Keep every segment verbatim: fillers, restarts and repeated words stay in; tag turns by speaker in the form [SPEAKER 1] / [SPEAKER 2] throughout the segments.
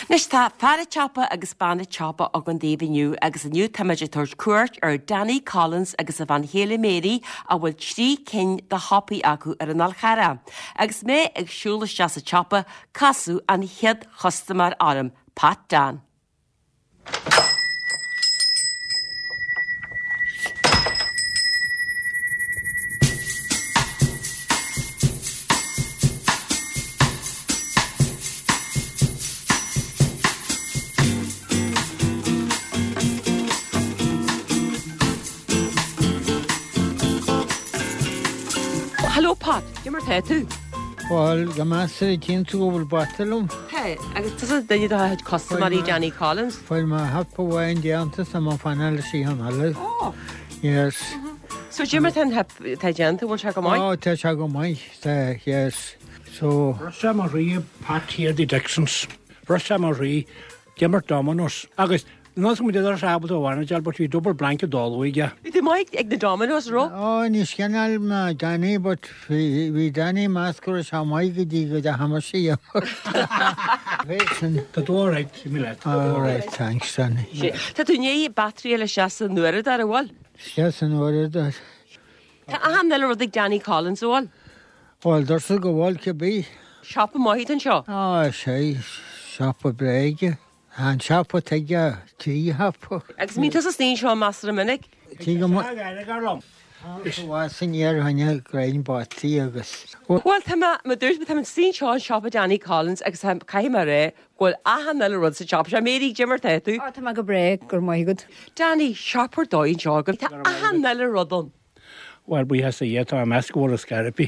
[SPEAKER 1] Nis tá fearra teapa agus banna teapa a an daobhniu agus a nniu tamidir cuairt ar Danny Collins agus a bhan Héile Mary a bhfuil trí cin de hoppaí acu ar an alchara. Agus mé ag siúlas deas a teapa casú an head chostamar arm, Pat Dan. Hello, Pat. Gimmer te tú?
[SPEAKER 2] Well, gamasser chin to over battlum.
[SPEAKER 1] Hey, agus tas da you had customary Danny Collins.
[SPEAKER 2] Well, my hap wine down to some final she han alle.
[SPEAKER 1] Oh.
[SPEAKER 2] Yes.
[SPEAKER 1] So Gimmer ten hap te gente will check on my.
[SPEAKER 2] Oh, te check on my. Yes. So
[SPEAKER 3] Rosa Marie Pat here the Dixons. Rosa Marie Gimmer Dominoes. Agus Nos mu idir sábal óhhaine but hí double blanket dulhaige.
[SPEAKER 1] Bhí Mike ag na Dominoes ro?
[SPEAKER 2] Oh, ní scanal ma Danny, but hí Danny mascur sa mai go dtí go de hamasí.
[SPEAKER 3] Tá dóráid mí le.
[SPEAKER 2] All right, thanks, Danny.
[SPEAKER 1] Tá tú né batterí le seaasa nuair ar a bhil?
[SPEAKER 2] Seaasa nuair ar.
[SPEAKER 1] Tá ahanna le rud ag Danny Collins bhil?
[SPEAKER 2] Well, there's a go bhil ce bí.
[SPEAKER 1] Siapa maithid an seo?
[SPEAKER 2] Oh, sé, siapa breige. And siapa teige tí hapa.
[SPEAKER 1] Agus mí tas a snín seo masar a minic?
[SPEAKER 2] Tí go
[SPEAKER 3] garlam.
[SPEAKER 2] Wasan ar hanne grain batí agus.
[SPEAKER 1] Well, tá ma dúirs be tá snín seo an siapa Danny Collins agus caiimar ré ghfuil ahanna le rud sa siapa se mérí Gimmer te tú?
[SPEAKER 4] Á, tá ma go bre gur maigad.
[SPEAKER 1] Danny, siapar dóin seágan, tá ahanna le rudan.
[SPEAKER 3] Well, bhí has a dhéta a meascóir a scarpi.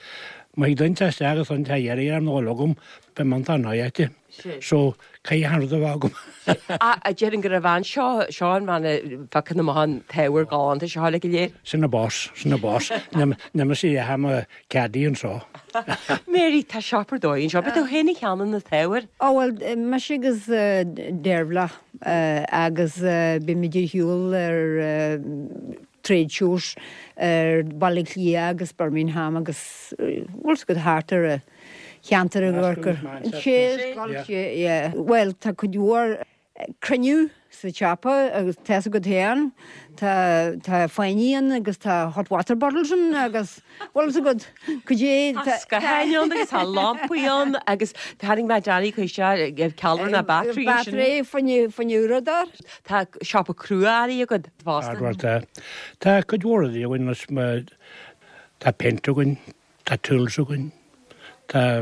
[SPEAKER 3] Mae dynta agus an tairi am no logum be man tá náite. So cai hanrad a bhagum.
[SPEAKER 1] A djerin gyda fan seo, Sean man facan na mahan tewr galanta seo le gilyr.
[SPEAKER 3] Sy'n y bos, sy'n y bos. Nema si a ham a cadi yn so.
[SPEAKER 1] Mary, ta siapar dóin seo, beth yw hyn i chianan na tewr?
[SPEAKER 4] Oh, well, mas agus dervla agus bimidir hiúl ar trade shows ar Ballyclea agus Birmingham agus wils good hartar a chiantar a gorcar. Cheers, yeah. Well, ta cudúar craniú sa chapa agus te a go héan, ta ta fainían agus ta hot water bottles agus well so good. Cudé
[SPEAKER 1] ta hainion agus ha lampuion agus taring ma Danny cuisha give Calvin a battery.
[SPEAKER 4] Battery faniu faniu radar.
[SPEAKER 1] Ta shop a cruari a good Boston.
[SPEAKER 3] Ta ta cudúar di when us ma ta pentagon ta tools gun ta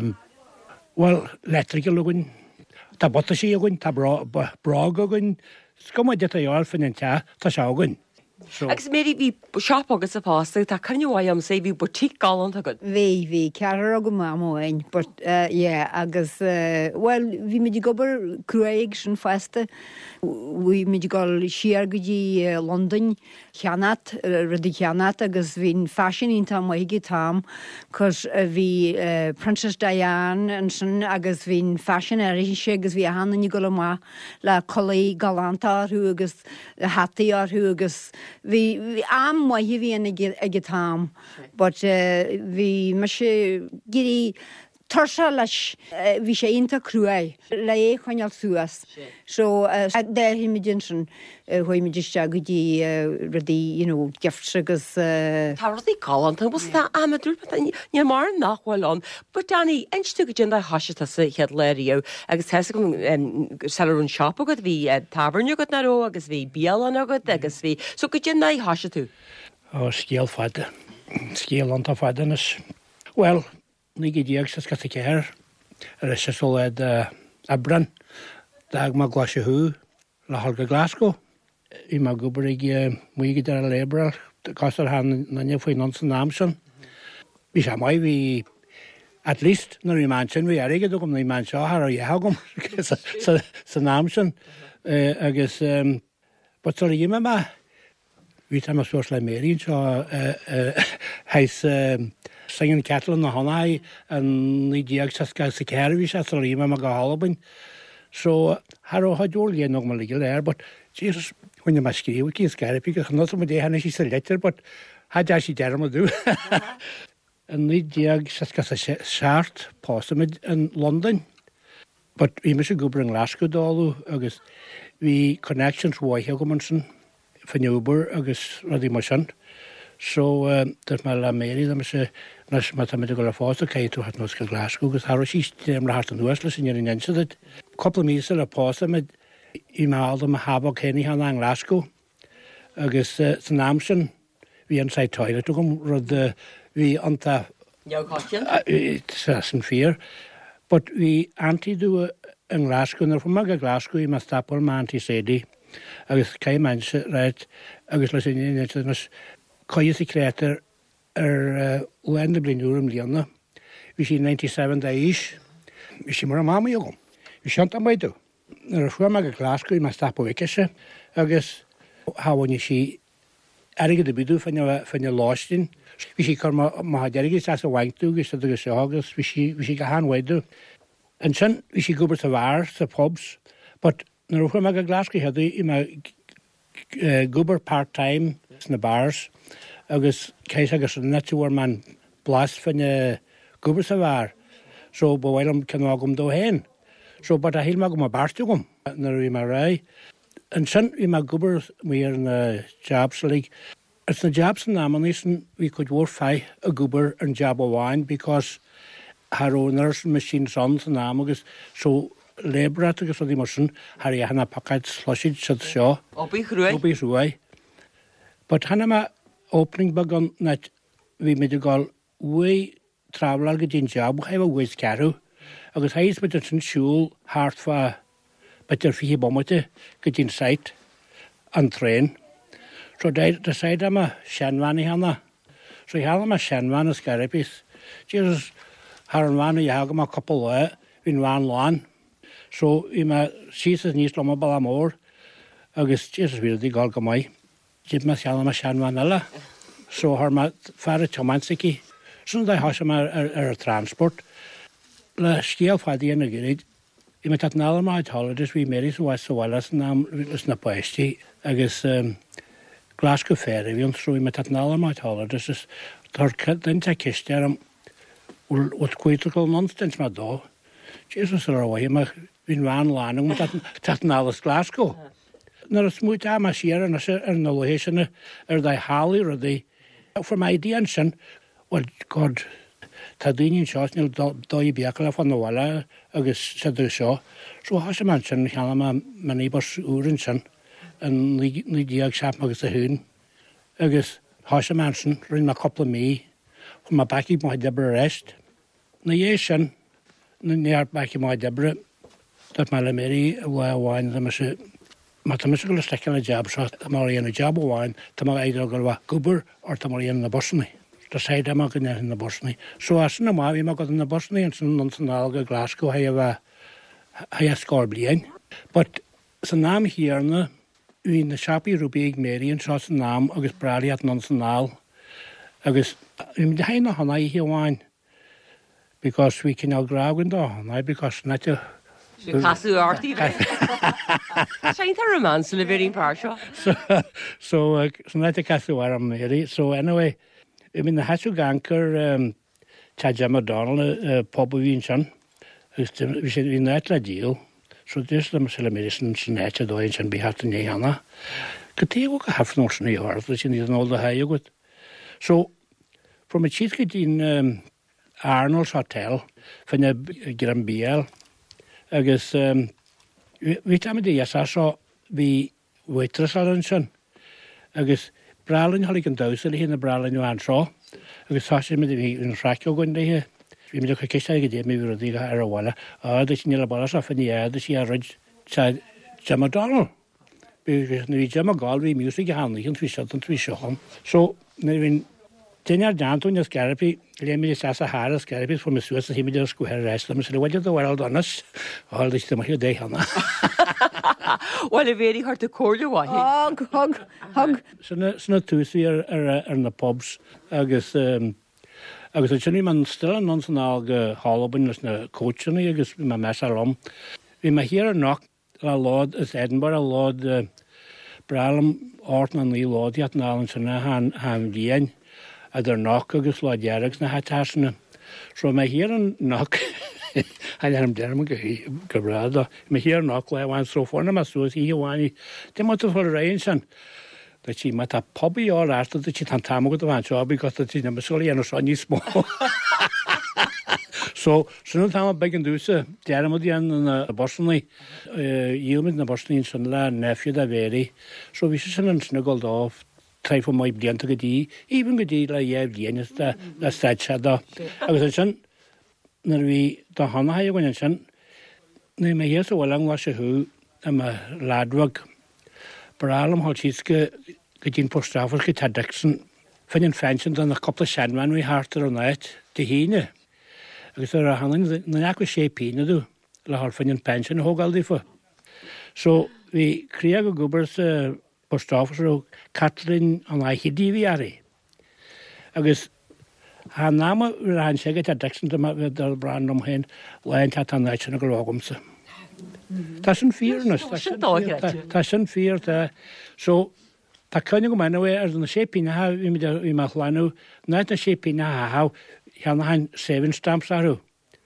[SPEAKER 3] well electrical gun ta botashi gun ta bra bra gun Scum did a yard fin and ta ta shagun. So
[SPEAKER 1] agus Mary vi shop agus a pasta ta canú am sé vi boutique galant a good.
[SPEAKER 4] Vi vi cear go máin, but uh, yeah, agus uh, well vi midi gober cruaig sin festa. Vi midi gol siar godi uh, London Chianat, rudi Chianat agus vin fashion in tam waigi tam, cos uh, vi uh, Princess Diane and sin agus vin fashion er agus vi han ni golma la colli galanta hu agus hatti ar hu agus vi vi am wa hi vi en ag tam, but uh, vi mashe giri Torsha lash vi sé inta cruai la é chuineal suas. So der hi mi dinsen hoi mi just agudi rudi, you know, gifts agus
[SPEAKER 1] Ta rudi galant was ta amadur but ni mar nachhfuil an. But Danny, einstu go jinda hasita sa head lerio agus tes go salon shop agad vi tavern agad na ro agus vi bialan agad agus vi so go jinda hasitu.
[SPEAKER 3] Oh, scale fada. Scale on ta fadanas. Well, Ní díag sa scata ceir ar is sol ed abran dag ma glasise hu le halga Glasgow I ma gobar ag muige ar a lebra gasar han nanne foi non san namson vi sa mai vi at least na mansion vi er ige dogum na man sha har a hagum sa sa namson agus but sorry yema ma vi ta ma social media so heis singing cattle in the honai and the diaxas sa carriage at the rima magalabin. So Harrow had only no legal there, but Jesus, when you must give a scary because not some day and she's a letter, but had she derma do. And the diaxas a short possum in London. But bhí me sé gobar an Glasgow dáú agus bhí connections waithe go man san fan Uber agus rudí mar sin. So dat me le méí me se nas mat me go le fásta céú hat nos go Glasgow agus Har sí am le hart an nuasle sin ar in insid. Couple mí a pásta me í máda a habh chéine han an Glasgow agus san námsin hí an sa toilet gom rud hí anta san fear. But hí antidú an Glasgow nar fu mag a Glasgow í me stapol ma antisédi agus cé mense reit agus leis in Coies i créatar ar uenda blin líanana. Bhí sí ninety-seven da is, bhí sí mar a máma jogum. Bhí seant am maidú. Nar a fuair me a Glasgow í me stapol wiceise agus háhaine sí aige de bidú fanne láistin. Bhí sí chu má deirigi sa a bhaintú gus a agus agus bhí sí go háhaidú. An sin bhí sí gobar sa bhar sa pubs, but nar a fuair me a Glasgow headú í me gobar part-time na bars, agus céis agus netúir man blas fanne gobar sa bhar, so bhhailm cenágum dó héin. So bad a híl me go a barstugum nar bhí mar ra. An sin bhí me gobar mí ar na jobsalig. It's na jobs an námanísan we could work fai a gobar an job óháin because har owners machine sons an nám agus so labourat agus rudí mar sin har í hana pakad slushid sad seo.
[SPEAKER 1] Obi chrúi.
[SPEAKER 3] Obi chrúi. But hana ma opening bagan net vi me de gal way traveler go din job ha a ways caru agus heis mit sin school hart fa but der fi bomote go din site an train. So they decide am a shenwani hana. So hana ma shenwan as garipis. Jesus har an wan ja ma couple uh, in wan lan. So i ma she's ní sloma balamór agus Jesus vi di gal go mai. Jib ma hana ma shenwan alla. So har ma fara tomansiki. So dai has ma er, er transport. Le skiel fa di na gerid. I ma tat nala ma holidays we meri so was so walas nam was na paesti agus um, Glasgow Ferry, vi trwy med at nala ma holidays is tar den ta kisteram ul wat kwitikal nonstens ma do. Jesus er away ma vin van lanung met tat nala Glasgow. Nar a smúit a ma siar na er na location er dai hali or dai for my diansen well god ta dinin shosnil do i biakla fan wala agus sadu sho. So has man sen kana ma manibos urinsen en ni ni diag sap agus a hun agus has mansen rin ma couple me from my backy my debra rest na yeshan na near backy my debra dat ma lemeri wa wine the mas mathematical stekla job shot amarian job wine tamar either galwa guber or tamarian na bosni the side am in the bosni so as na ma vi ma got in the bosni and some national Glasgow ha ha score blien but so nam here na in the shoppy rubig mary and shot nam agus brali at national agus in the haina hana hi wine because we can all grab and on because not to
[SPEAKER 1] Casú artí Sein tar a man sin a very partial.
[SPEAKER 3] So so uh, so not a casú am mary so anyway I mean the Hatchu Ganker um Tajam O'Donnell uh, pub in Chan is we should in that la deal so this them sell medicine snatch do in Chan be hat in Hana Katego have no sne heart which in is all the high good so from a cheese in um, Arnold's Hotel from the Grand Biel agus um we time the yes I saw the waitress on Chan agus Bralin hol ik an dowsel hi na Bralin you an seo agus sa me in Fraco gon de vi me ke ke ge me vi diga ar wala a de sin la bala sa fani a de si a rod sa Jam Donald be ni Jam gal vi music han ni fi shot an fi shot so ne vin Tenjar Danton is Garapi, Lemmy Sasa Harris, Garapi from the Swiss, he made us go her rest. Let me say, what did the world on us? All this time here, day, Hannah.
[SPEAKER 1] Well, a very hard to call you, why?
[SPEAKER 4] Hug, hug, hug.
[SPEAKER 3] So, it's not too see are in the pubs. I guess, um, I guess, it's only man still non snag Hollowbin is the coach, and I guess, my mess alum. We may hear a knock, a lord is Edinburgh, a lord, uh, Bralham, Orton, and Lee Lord, yet now, and so now, han Vien. A der knock agus lá deargus na hatasna. So me hier an knock Han am derm go brada. Me hir nach le wan so forna mas so hi wani. De mat for rain san. Da chi mat a pobi or after the chit tam go wan job because the tin am so no so ni small. So so tam begin do se. Der mod yan na Bostonly. Eh mit na Boston san la nephew da veri. So vi san an snuggled off. Try for my blian to gedi. Even gedi la ye blian is da da stacha da. Agus san När vi da han har ju sen när mig är så lång var så hur am ladwag bralum har chiske gedin på straffar ke tadexen för en fansen den couple sandman vi har till night det hine och så han när jag skulle shape du la har för en pension hog aldrig för så vi kreaga gubbers på straffar och Katlin och I hidiviari agus Han nama ran seget at Dexon de der brand om hen lein hat an nation go logumse. Tasen fearness, tasen fear ta so ta kunnig om anyway as the shaping how we mit we mach lanu not the shaping how han han seven stamps are.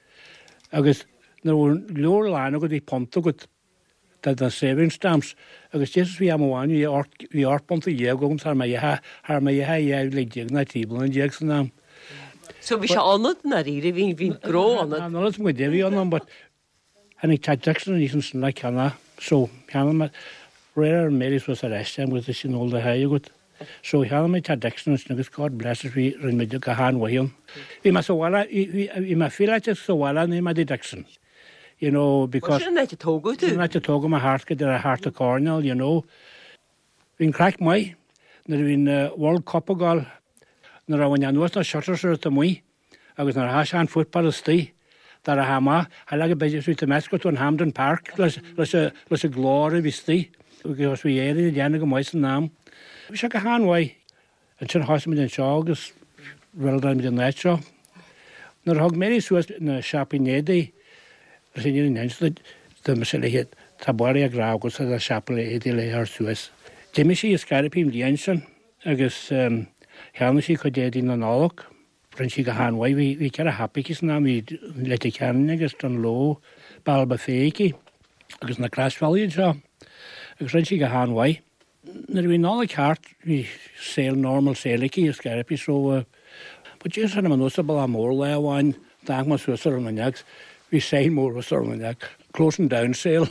[SPEAKER 3] Agus no lor lanu go di ponto go that the seven stamps agus Jesus we am one we are we are ponto ye go har ma ha har ma ha ye legig na table and Jackson nam.
[SPEAKER 1] So vi ska annat när det vi vi grå annat.
[SPEAKER 3] No, that's my devil on but and it Jackson isn't like hana so hana rare Mary's was arrested with this in all the high good. So hana my Jackson is God bless us we in the Gahan way. We must wala we ma feel like so wala name my Jackson. You know because
[SPEAKER 1] not to Togo too.
[SPEAKER 3] Not to Togo my heart get a heart of cornell, you know. In crack my there in World Cup gal När jag var nåt shutters ut av mig. Jag när har han fotboll sti. Där har ma, har lagat bäst ut i Mascot och Hampden Park. Lås lås lås glory vi sti. Och jag så är det gärna gå med sin namn. Vi ska han way. Och sen har som den chagas väl där med den nacho. När jag mer så en shopping nedi. Så det är inte det måste het tabaria grau så där chapel är det lära sues. Det mig är skarpim Jensen. Agus um Herne sig could did in an alloc. French ga han way we we get a happy kiss na we let it can niggas done low balba fakey. Agus na crash value jo. Agus French ga han way. När vi all cart we sail normal sailiki is scarpy so uh, but just han man so bala more la one dag mas so sort of maniacs we sail more sort of maniac closing down sail.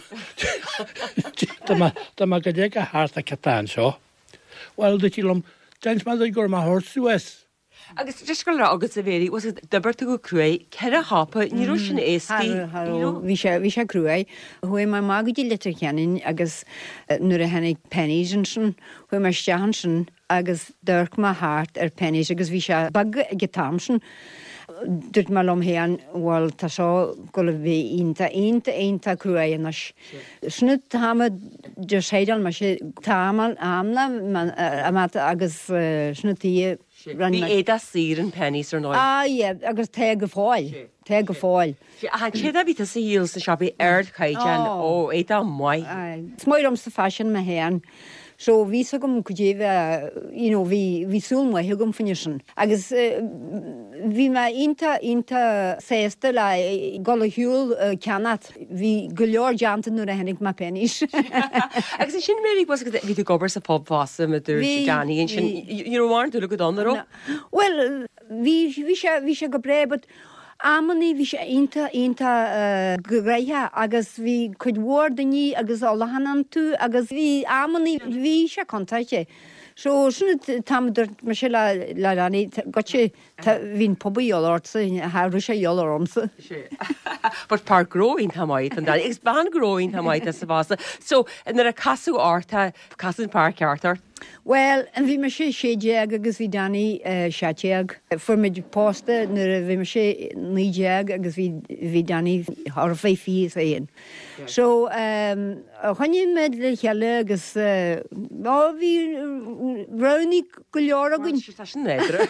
[SPEAKER 3] Da ma da ma ga deka hart a katan so. Well the chilum James Mother go my horse Suez.
[SPEAKER 1] Agus just go agus a very was it the Berto Cruay Kera Hopper ní Russian eski
[SPEAKER 4] vi vi vi Cruay hu ma magdi letter kennen agus nur a hennig penniesen hu ma Jahansen agus dirk ma hart er pennies agus vi bag getamsen Dut mal om hen wal ta så skulle vi inte inte inte Cruayenas. Snutt ha med just heidal ma tamal amla man amat agus snuttie
[SPEAKER 1] Vi är där siren pennies or no.
[SPEAKER 4] Ah ja, agus teg foil. Teg foil.
[SPEAKER 1] Han kida vita se heels the shop erd kaijan oh eta moi.
[SPEAKER 4] Smoir om så fashion med hen. Så vi så kom kujeva you know vi vi sul mo hugum finishen. Agus vi ma inta inta seste la golhul kanat vi glor janten nur henning ma pennies.
[SPEAKER 1] Agus sin really was vi the gobers a pub fast med der Johnny and you know want to look at on the
[SPEAKER 4] Well vi vi vi ska gobre but Amani vi inta inta greia agus vi could word ni agus all hanan tu agus vi amani vi sha kontache so shun tam der mashela la lani gotche vin pobu yolort ha rusha yolorums
[SPEAKER 1] but park growing hamait and that expand growing hamait as vasa so and there a casu arta casu park arthur
[SPEAKER 4] Well, and vi me sé sé jag agus vi dani chatjag for me poste nur vi me sé ni jag agus vi vi dani har fe fi sein. So um hanni med le helle agus no vi roni glora gun
[SPEAKER 1] nedre.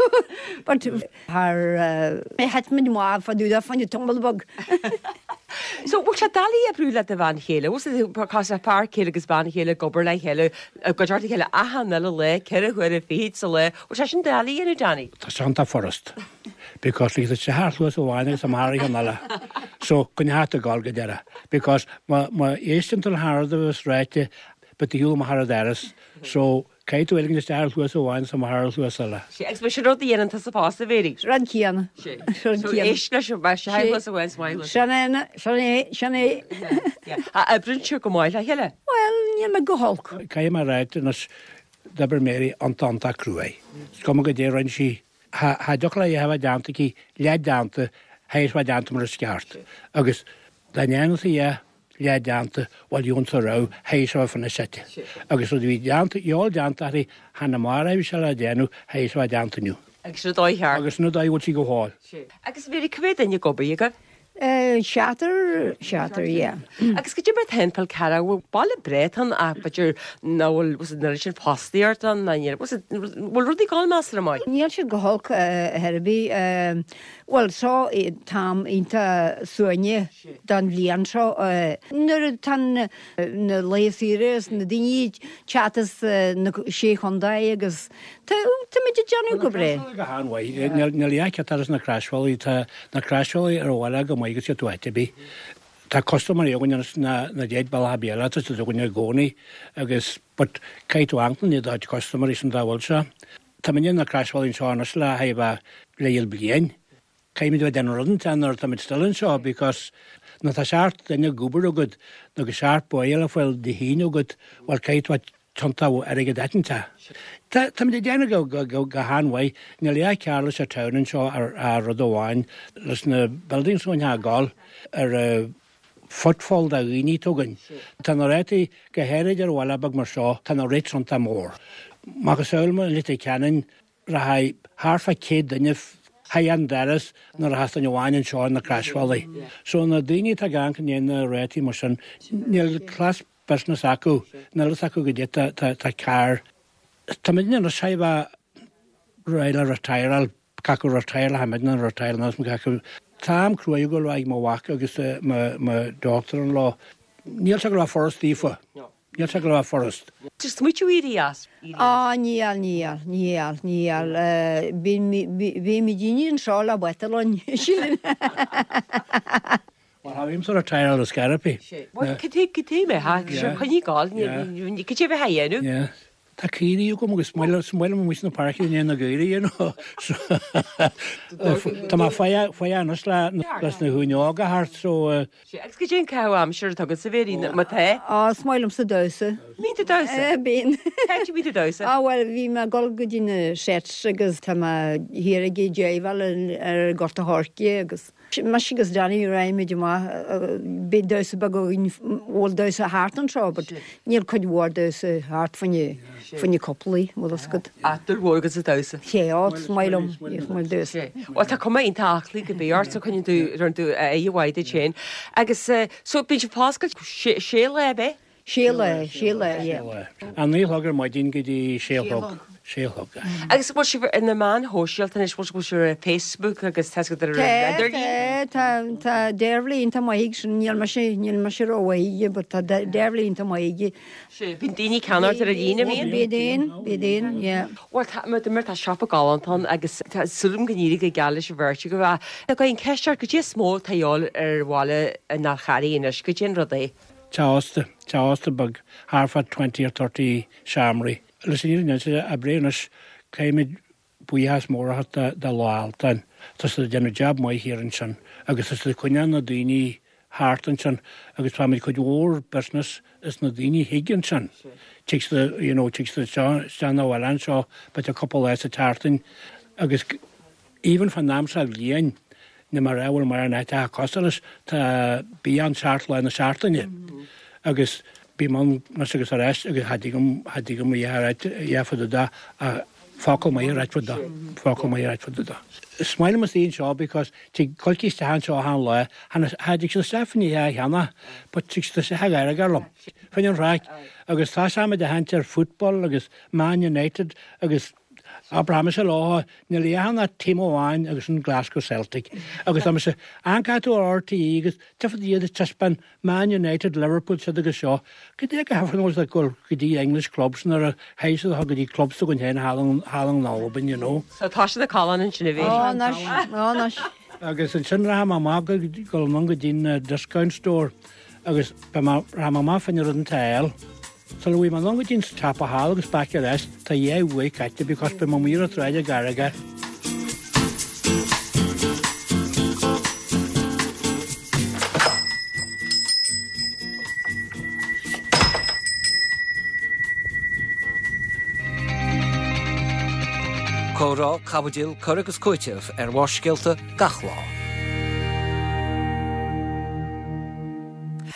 [SPEAKER 4] But har het me mo af du da van je tumblebug.
[SPEAKER 1] So bhil se dalí a brúla a bhain chéile, ús cos a pár chéile agus ban chéile gobar le chéile go deirta chéile ahanana le ceir chuir a féad sa le, ó se sin dalí inú Danny.
[SPEAKER 3] Tá Santa Forest. Because lí sé háluas ó bháine sa máí anala. So gon hat a gáil go deire. Because má éistintal háda bhs réite, but the human Haradaris. So Kate willing to start with a wine some Harald was a
[SPEAKER 1] She exhibition of the end to suppose the very
[SPEAKER 4] Rankian.
[SPEAKER 1] So ish na should bash I was a west wine.
[SPEAKER 4] Shanna, Shanna, Shanna.
[SPEAKER 1] I bring sugar moil a hella.
[SPEAKER 4] Well, you may go hulk.
[SPEAKER 3] Came a right in us Deborah Mary on Tanta Cruay. Come a dear and she had Docla have a down to key, led down to Hayes by down to Murskart. August Diana, yeah. Le deanta bhil dúnta rá hééisá fan na sete. Agus bhí deanta eol deanta í hena mar bhí se le déanú hééisá deantaniu.
[SPEAKER 1] Agus nó dóithar.
[SPEAKER 3] Agus nó dóhil sí go háil.
[SPEAKER 1] Agus bhí cuid in gobar go?
[SPEAKER 4] Shatter, shatter, yeah.
[SPEAKER 1] Agus go dtí hempel cara bhfuil bail bretan a beidir nóhfuil was na sin postíart an na bhfuil rudí gáil más ra mai.
[SPEAKER 4] Níl si go hulk herbí well só tam inta suine dan lían seo nuair tan na léíras na daoine chatas na sé chundaí agus tá meidir deanú go bre.
[SPEAKER 3] Go háhaid na líaice tar na crashháí na crashháí ar bhile go maigus sé tuaite bí. Tá costomar égann na déad ball habéala tá doganne gcónaí agus but caiitú antan í dáid costomar is an dáhil se. Tá min na crashháín seánas le haibh léil blian. Caimid bh den rudan tenar tá mid stalin seo, because na tá seart daine gúbar agad na go seart buile bhfuil de híine agad bhil caiithha tuntáh ar go daitanta. Tá mid déana go go háhaid na le cearla sé teann seo ar rud óháin leis na buildingsúin ha gáil ar footfall a rií tugan. Tá na réiti go héirid ar bhile bag mar seo tá na réit santa mór. Má go saoilma lit ceanan ra ha háfa cé daine Hayan Daras nor has an Joan and Shaw in the crash valley. So na dini tagank in the reti motion near class business aku, Nelasaku get ta car. Tamidin a shaiba rail retire, Kaku retire, Hamadna retire, Nasmakaku. Tam Kruego like my walk, agus my daughter in law. Neil Sagra Forest Tifa. Neil Sagra Forest.
[SPEAKER 1] Just which you eat as?
[SPEAKER 4] Ah, níl, níl, níl, níl. Bhí mi díine seo le betalón sin.
[SPEAKER 3] Well, have him sort of tired of the scarapi.
[SPEAKER 1] Well, could take it to me, ha? Can you call? You could have a hay, no?
[SPEAKER 3] Yeah. Tá cíí you go agus smaile smaile mu na park in na gaiire you know. Tá má faia faia nas le las na húneága hart so
[SPEAKER 1] Agus go dé ceá am siúr tugad sa bhéí má the?
[SPEAKER 4] Á smailm sa dósa.
[SPEAKER 1] Mí dósa?
[SPEAKER 4] Bín.
[SPEAKER 1] Táid mí dósa?
[SPEAKER 4] Á bhfuil bhí me gol go dtíine set agus tá hir a gé déhil ar gorta háci agus. Mas sigus Danny raimid má bé dósa bag óil dósa hart an seo, but níl chuid bhór dósa hart fanne. Fanny coplaí mu good.
[SPEAKER 1] Atar bhórgus a dósa.
[SPEAKER 4] Ché á smailm mar dósa.
[SPEAKER 1] Well, tá cuma on táchlaí go bíart so chun tú runú é bhhaide sin. Agus so bín se páscail sé le be?
[SPEAKER 4] Sí le, sí le.
[SPEAKER 3] An níl hagur mai dín go dtí séalthg. Séalthg.
[SPEAKER 1] Agus bhil si in na man hóisialt an is bhil go siú Facebook agus te go
[SPEAKER 4] idir Tá déirlíonn tá maiigh sin níl mar sé níl mar sé óhaige, but tá déirlíonn tá maiige.
[SPEAKER 1] Bhín daoine ceanart ar a dhéana bhíon?
[SPEAKER 4] Bédéon, bédéon, yeah.
[SPEAKER 1] Well, mar tá sepa gáantán agus sulm gníí go geala se bhirte go bh. A go on ceisteart go dtí smó taáil ar bháile na chaíonas go dtíon rud é.
[SPEAKER 3] Cháasta, cháasta bag harfa twenty or thirty shamri. Listen, a brainus came buíhas mór hat de láaltain. Tás a déanú jab mai hir an sin, agus is the cuinean na daoine hart an sin, agus tá mid chuid ór business is na daoine higgin sin. Chicks the, you know, chicks the Shanna Wallan seo, but a couple less a tartan, agus even van Namsag Lien, na mar áhfuil mar an éite a costalas tá bí an seart le na seaartaine. Agus bí man nas agus a reist agus hadigam hadigam iafad da a focal mai right for da focal mai right for da. Smile must in seo because tí colkis te han seo han le han hadig se Stephanie ha hanna, but tí se ha gar garlam. Fin an right agus tá sama de hanter football agus Man United agus Abraham se lá na léhanana tíháin agus an Glasgow Celtic. agus am se ancaú áirta agus tefadíad tespan Man United Liverpool se agus seo, go dé go hafan a go go dtí English clubs ar a héise a go dtí clubs gon hen hálan nában, you know.
[SPEAKER 1] So tá se a cálan in sinna bhé.
[SPEAKER 3] Agus an sin ra má go go man go dín discount store agus ra má fan an tail. So bhí man long dín tap a há agus back leis tá dhéhha caiite because be má mír a treide garige.
[SPEAKER 5] Córá cabadil choragus coiteh ar bharscilta gachlá.